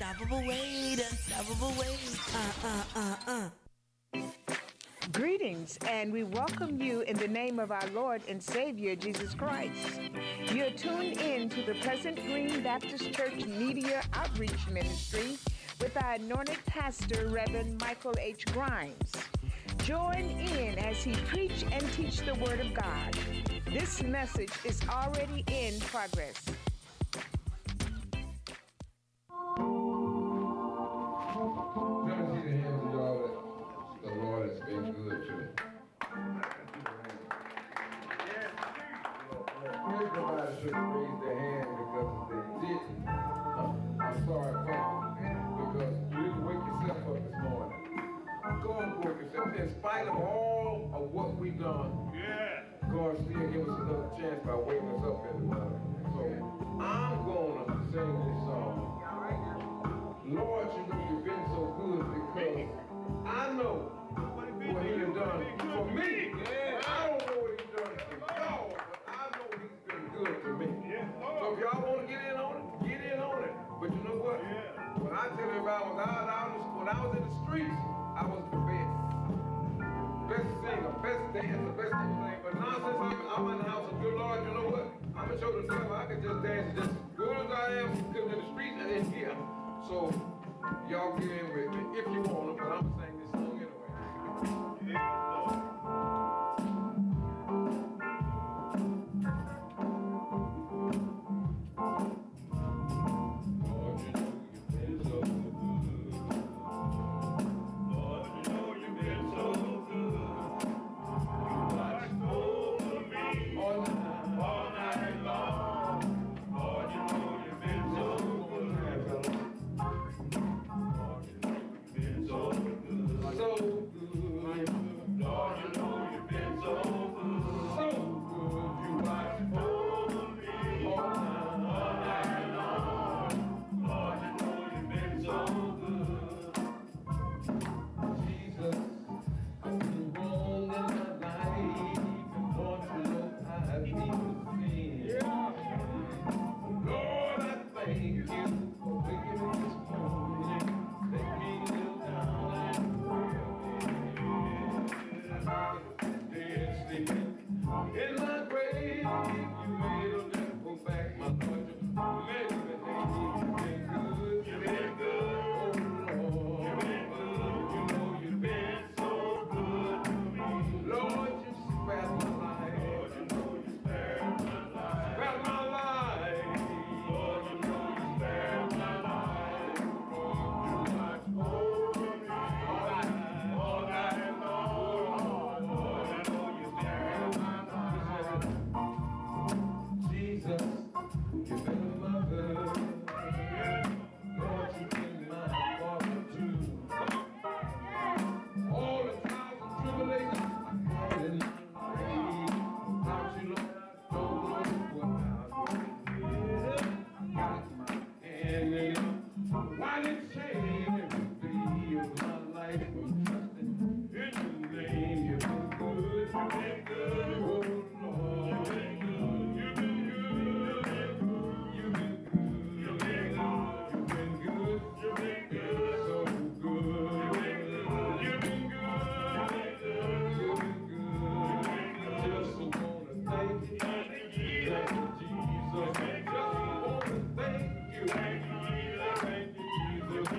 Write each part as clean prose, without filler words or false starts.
unstoppable weight, unstoppable weight. Greetings, and we welcome you in the name of our Lord and Savior, Jesus Christ. You're tuned in to the Pleasant Green Baptist Church Media Outreach Ministry with our anointed pastor, Reverend Michael H. Grimes. Join in as he preach and teach the Word of God. This message is already in progress. Let me see the hands of y'all that the Lord has been good to. Everybody should raise their hand because if they didn't, I'm sorry for you. Because you didn't wake yourself up this morning. Go and work yourself. In spite of all of what we've done, God still give us another chance by waking us up in the morning. So I'm going to sing this song. Lord, you know you've been so good because I know what he has done for me. I don't know what he's done for y'all, but I know he's been good to me. So if y'all want to get in on it, get in on it. But you know what? When I tell everybody when I was in the streets, I was the best. Best singer, best dancer, best everything. But now since I'm in the house of good Lord, you know what? I'm going to show the devil I can just dance just as good as I am living in the streets and in here. So y'all get in with me if you want to, but I'm going to sing this song anyway. Lord, you know you've been so good. Lord, you know you've been so good. You watched over me all night long. Lord, you know you've been so good. So good, so good. Lord, you know you've been so good, so good. You watch over me all night long. Lord, you know you've been so good. Jesus, I've been wrong in my life, and Lord, you know I've been sin. Lord, I thank you for waking me this morning. Let me kneel down and pray. Dead sleeping in my grave, you will never go back, my Lord. You've been good, you've been good, oh Lord. You've been good, you know you've been so good to me. Lord, you spared my life. Lord, you know you spared my life. Spared my life. Lord, you know you spared my life. You watch over me all night long. Lord, you know you spared my life. Jesus, you've been my mother. Lord, you've been my father too. All the trials and tribulations I had in my life. Without you, Lord, I don't know what I would do. I got my hand in it. Why didn't change every day of my life? I'm trusting in your name. You've been good, you've been good, oh Lord. You've been good, you've been good, you've been good, you've been good, you've been good, you've been good, so good. You've been good, you've been good, just wanna thank you, thank you, Jesus. Just wanna thank you, thank you, Jesus.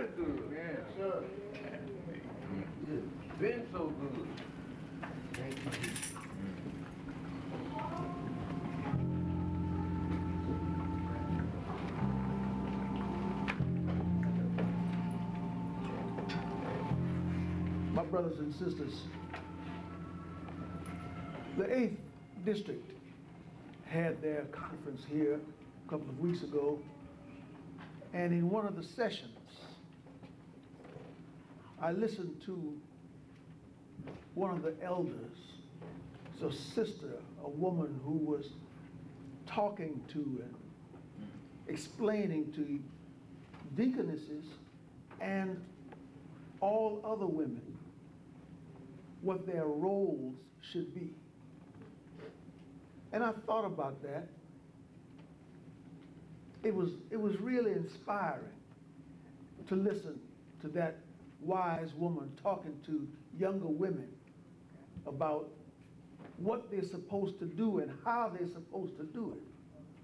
mighty good. Yes, sir. It's been so good. Thank you, Jesus. My brothers and sisters, the 8th District had their conference here a couple of weeks ago, and in one of the sessions, I listened to one of the elders, it's a sister, a woman who was talking to and explaining to deaconesses and all other women what their roles should be. And I thought about that. It was really inspiring to listen to that wise woman talking to younger women about what they're supposed to do and how they're supposed to do it.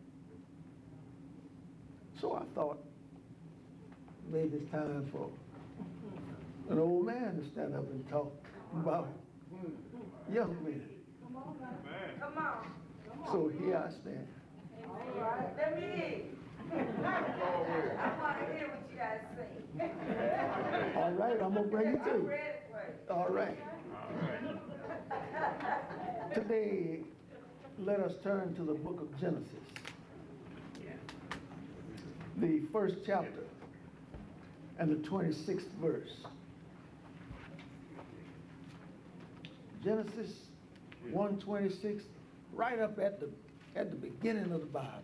So I thought maybe it's time for an old man to stand up and talk about young men. Come on. So here I stand. All right, let me hear. I want to hear what you guys say. All right, I'm gonna bring it to I'm you. ready for it. All right. Today, let us turn to the book of Genesis, the first chapter and the 26th verse. Genesis 1:26, right up at the beginning of the Bible.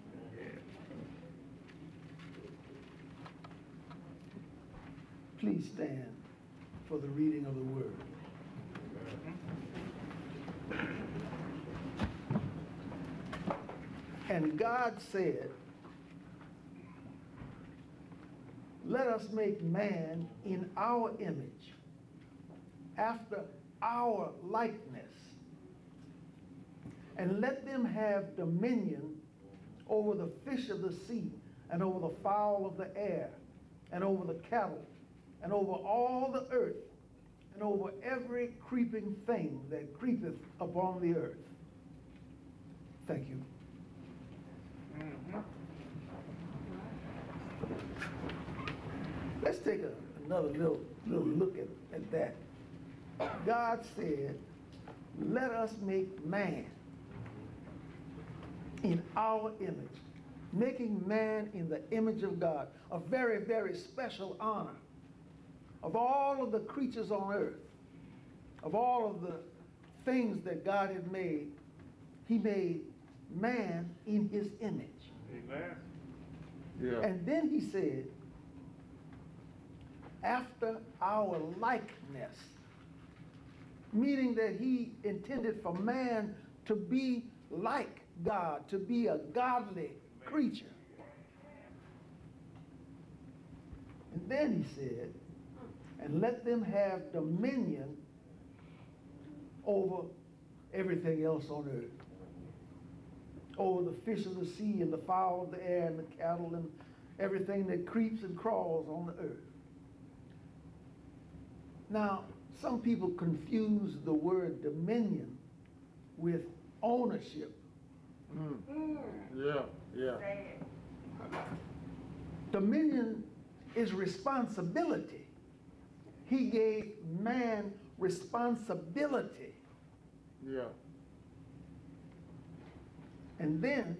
Please stand for the reading of the word. And God said, let us make man in our image, after our likeness, and let them have dominion over the fish of the sea, and over the fowl of the air, and over the cattle, and over all the earth, and over every creeping thing that creepeth upon the earth. Thank you. Let's take another little look at that. God said, let us make man in our image. Making man in the image of God, a very, very special honor. Of all of the creatures on earth, of all of the things that God had made, he made man in his image. Amen. Yeah. And then he said, after our likeness, meaning that he intended for man to be like God, to be a godly creature. And then he said, and let them have dominion over everything else on earth, over the fish of the sea and the fowl of the air and the cattle and everything that creeps and crawls on the earth. Now, some people confuse the word dominion with ownership. Yeah. Dominion is responsibility. He gave man responsibility. Yeah. And then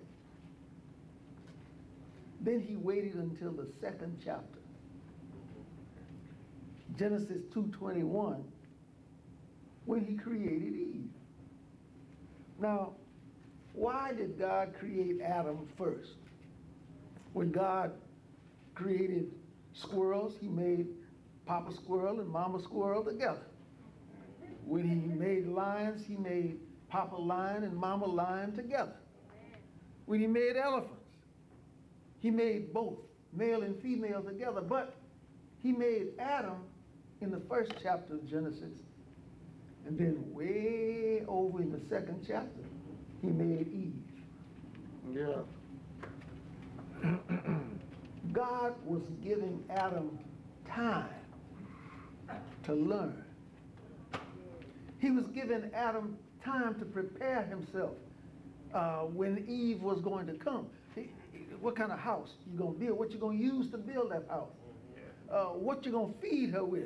he waited until the second chapter. Genesis 2:21, when he created Eve. Now, why did God create Adam first? When God created squirrels, he made Papa Squirrel and Mama Squirrel together. When he made lions, he made Papa Lion and Mama Lion together. When he made elephants, he made both male and female together. But he made Adam in the first chapter of Genesis, and then way over in the second chapter, he made Eve. Yeah. God was giving Adam time to learn. He was giving Adam time to prepare himself when Eve was going to come. What kind of house you gonna build? What you gonna use to build that house? What you gonna feed her with?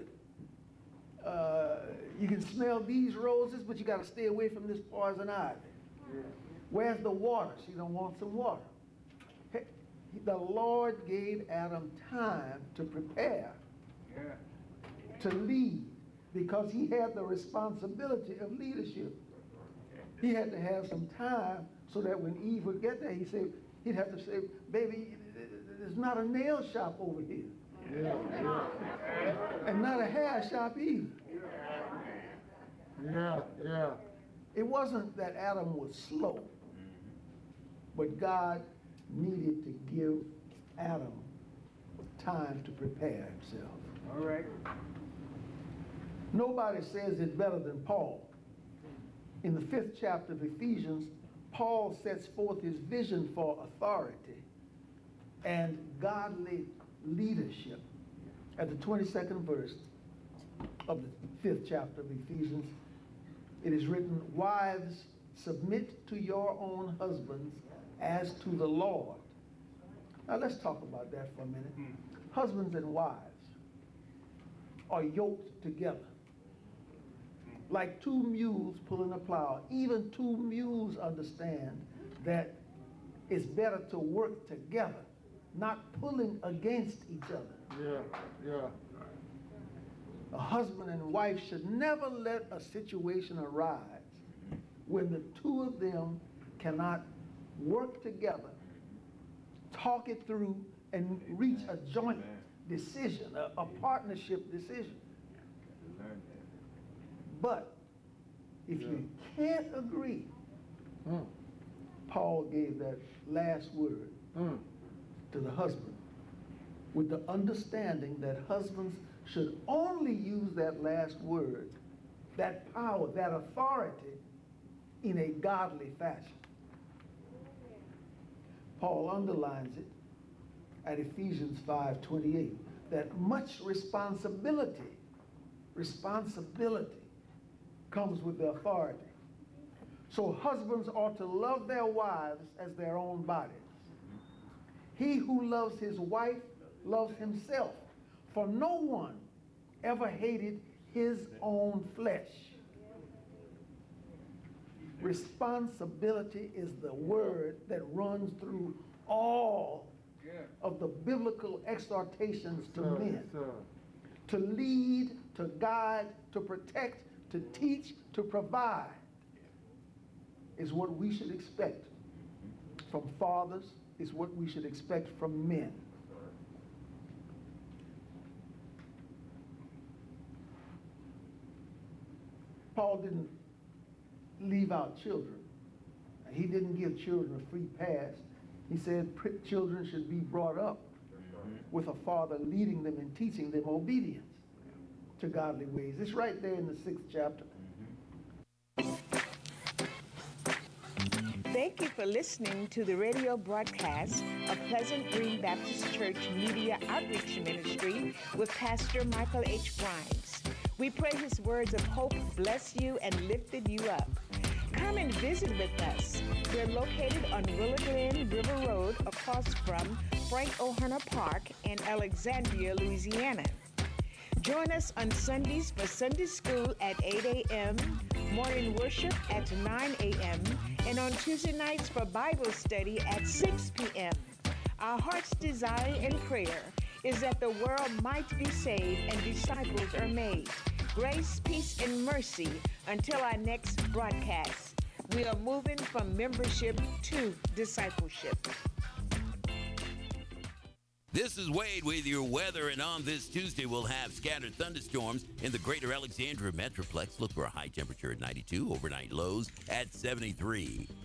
You can smell these roses, but you got to stay away from this poison ivy. Where's the water? She don't want some water. The Lord gave Adam time to prepare, to lead, because he had the responsibility of leadership. He had to have some time so that when Eve would get there, he'd have to say, baby, there's not a nail shop over here. And not a hair shop either. It wasn't that Adam was slow, but God needed to give Adam time to prepare himself. All right. Nobody says it better than Paul. In the 5th chapter of Ephesians, Paul sets forth his vision for authority and godly leadership. At the 22nd verse of the 5th chapter of Ephesians, it is written, wives, submit to your own husbands as to the Lord. Now let's talk about that for a minute. Husbands and wives are yoked together like two mules pulling a plow. Even two mules understand that it's better to work together, not pulling against each other. A husband and wife should never let a situation arise when the two of them cannot work together, talk it through, and reach a joint decision, a partnership decision. But if you can't agree, Paul gave that last word to the husband with the understanding that husbands should only use that last word, that power, that authority in a godly fashion. Paul underlines it at Ephesians 5:28, that much responsibility comes with the authority. So husbands ought to love their wives as their own bodies. He who loves his wife loves himself, for no one ever hated his own flesh. Responsibility is the word that runs through all of the biblical exhortations to men. To lead, to guide, to protect, to teach, to provide is what we should expect from fathers, is what we should expect from men. Paul didn't leave out children. He didn't give children a free pass. He said children should be brought up with a father leading them and teaching them obedience to godly ways. It's right there in the 6th chapter. Thank you for listening to the radio broadcast of Pleasant Green Baptist Church Media Outreach Ministry with Pastor Michael H. Grimes. We pray his words of hope bless you and lifted you up. Come and visit with us. We're located on Willow Glen River Road across from Frank O'Hara Park in Alexandria, Louisiana. Join us on Sundays for Sunday school at 8 a.m., morning worship at 9 a.m., and on Tuesday nights for Bible study at 6 p.m. Our heart's desire and prayer is that the world might be saved and disciples are made. Grace, peace, and mercy until our next broadcast. We are moving from membership to discipleship. This is Wade with your weather, and on this Tuesday we'll have scattered thunderstorms in the greater Alexandria Metroplex. Look for a high temperature at 92, overnight lows at 73.